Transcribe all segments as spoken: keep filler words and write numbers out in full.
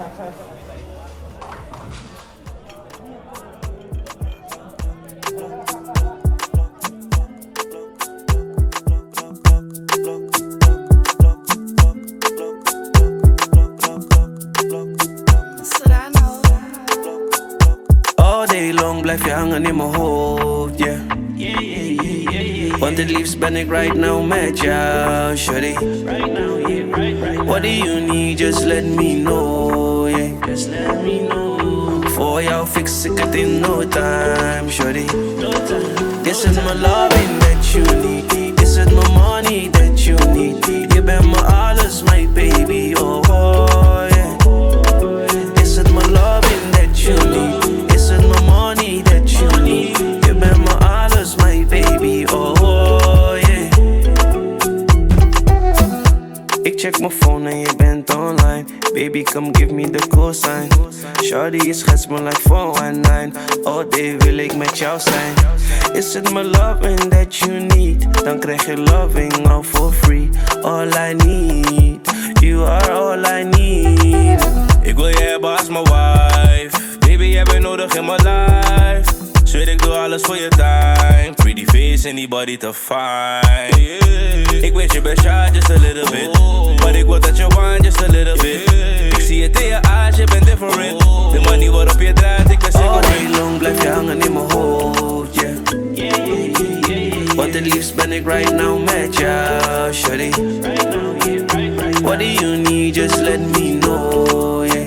All day long blijf je hangen in mijn hoofd, yeah. Want het liefst ben ik right now met jou, shawty. What do you need, just let me know, yeah. Voor jou fix ik het in no time, shawty. Is het mijn loving that you need? Is het mijn money that you need? Je bent mijn alles, my baby, oh, oh yeah. Is het mijn loving that you need? Is het mijn money that you need? Je bent mijn alles, my baby, oh, oh yeah. Ik check mijn phone en je bent online. Baby, come give me the cosign. Shawty, je schetst me like four one nine. All day wil ik met jou zijn. Is het mijn loving that you need? Dan krijg je loving all for free. All I need, you are all I need. Ik wil je hebben als mijn wife. Baby, jij bent nodig in mijn life. Zweer ik doe alles voor je time. Pretty face, anybody to find, yeah. Ik weet je bent shy, just a little bit, maar ik wil dat je wine, just a little bit. Ik zie het in je eyes, je bent different. De money waarop je draait, ik ben zeker. All day long blijf je hangen in mijn hoofd, yeah. Want het liefst ben ik right now met jou, shawty. What do you need, just let me know, yeah.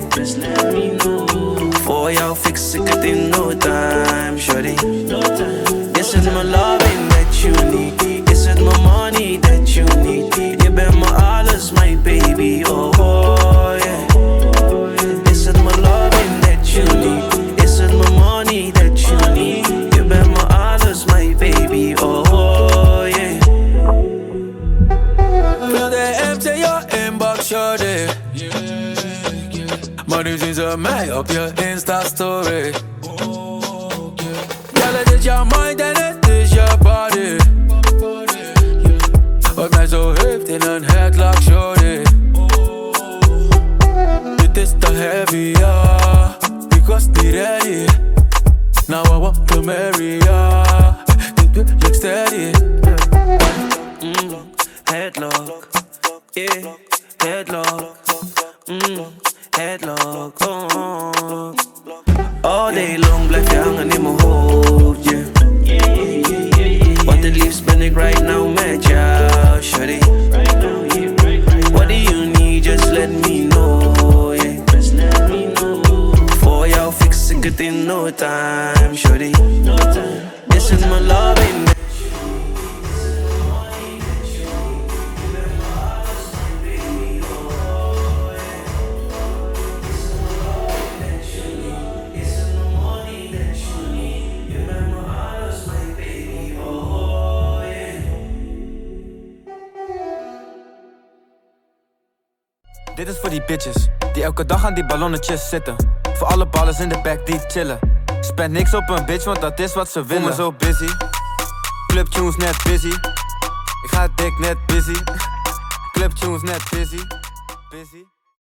Voor jou fix ik het in no time, shawty. Is het mijn loving that you need? Is het mijn money that you need? Je bent mijn alles, my baby, oh, oh yeah. Is het mijn loving that you need? Is het mijn money that you need? Je bent mijn alles, my baby, oh, oh yeah. Wil de M T je inbox, shawty? Maar nu zien ze mij op je Insta-story. Ja, het is jouw mind en het is jouw body. Wat mij zo heeft in een headlock, shorty. Dit is te heavy, ja. Ik was niet ready. Now I want to marry, ja. Dit wil ik steady. Mm, headlock, yeah, headlock, mm, headlock, oh. All day long blijf je hangen in mijn hoofd, yeah. Want het liefst ben ik right now met jou, shawty. What do you need, just let me know, yeah. Voor jou fix ik het in no time, shawty. This is my loving. Dit is voor die bitches die elke dag aan die ballonnetjes zitten. Voor alle ballers in de back die chillen. Spend niks op een bitch, want dat is wat ze willen. Voel me zo busy, clubtunes net busy. Ik ga dik net busy, clubtunes net busy, busy.